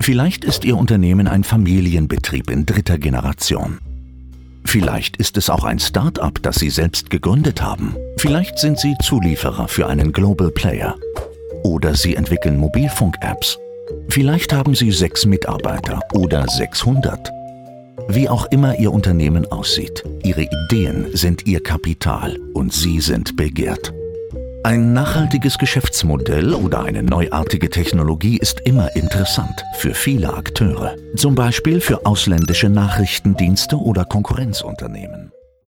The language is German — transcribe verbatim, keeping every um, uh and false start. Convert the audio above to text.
Vielleicht ist Ihr Unternehmen ein Familienbetrieb in dritter Generation. Vielleicht ist es auch ein Start-up, das Sie selbst gegründet haben. Vielleicht sind Sie Zulieferer für einen Global Player. Oder Sie entwickeln Mobilfunk-Apps. Vielleicht haben Sie sechs Mitarbeiter oder sechshundert. Wie auch immer Ihr Unternehmen aussieht, Ihre Ideen sind Ihr Kapital und Sie sind begehrt. Ein nachhaltiges Geschäftsmodell oder eine neuartige Technologie ist immer interessant für viele Akteure, zum Beispiel für ausländische Nachrichtendienste oder Konkurrenzunternehmen.